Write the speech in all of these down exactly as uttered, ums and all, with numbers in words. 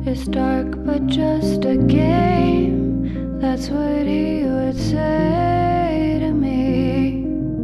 It's dark but just a game. That's what he would say to me.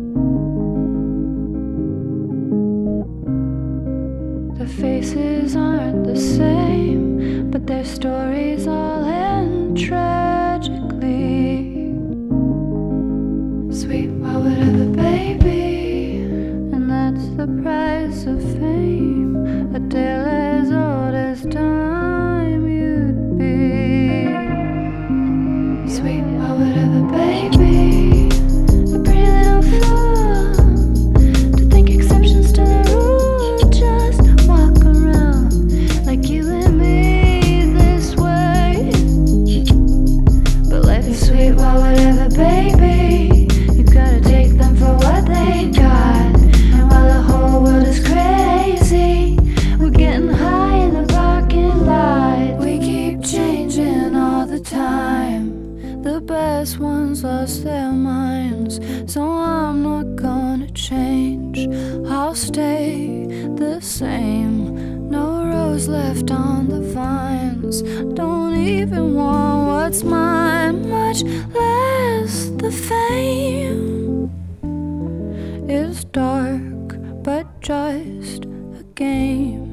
The faces aren't the same, but their stories all end tragically. Sweet, why whatever, baby. And that's the price of fame. A tale as old as time you'd be. Sweet, why whatever, baby. A pretty little fool to think exceptions to the rule. Just walk around like you and me this way. But life is sweet, why whatever, baby. You gotta take them for what they got. And while the whole world is crazy, we're getting high in the parking lot. We keep changing all the time. The best ones lost their minds, so I'm not gonna change. I'll stay the same. No rose left on the vines. Don't even want what's mine, much less the fame. It's dark, but just a game.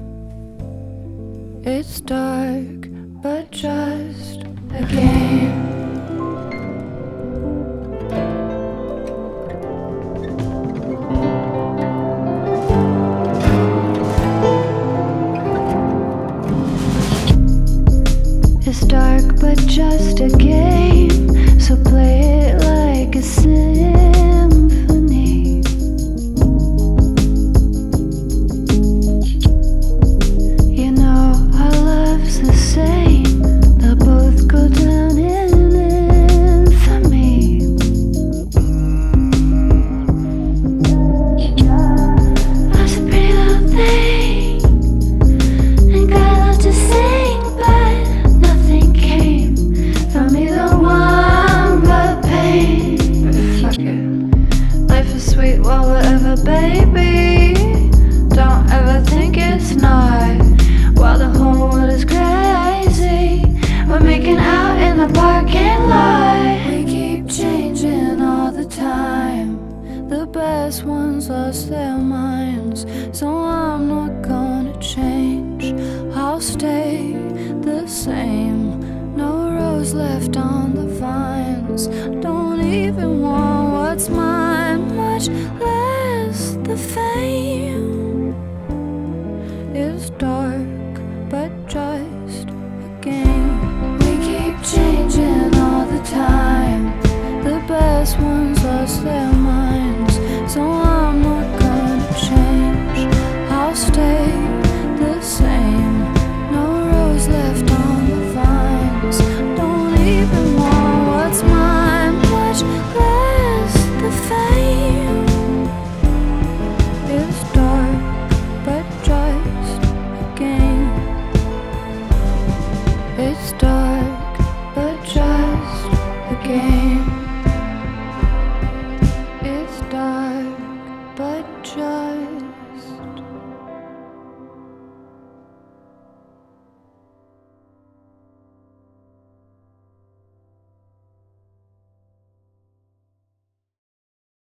It's dark, but just a game. It's dark, but just a game. So play it like a symphony. You know our love's the same. They'll both go down in infamy. I was a pretty little thing and got a lot to sing, but nothing came from either one but pain. Fuck it. Life is sweet, well whatever, baby. Don't ever think it's not. While the whole world is crazy, we're making out in the parking lot. We keep changing all the time. The best ones lost their minds, so I'm not gonna change. I'll stay the same. No rose left on the vines.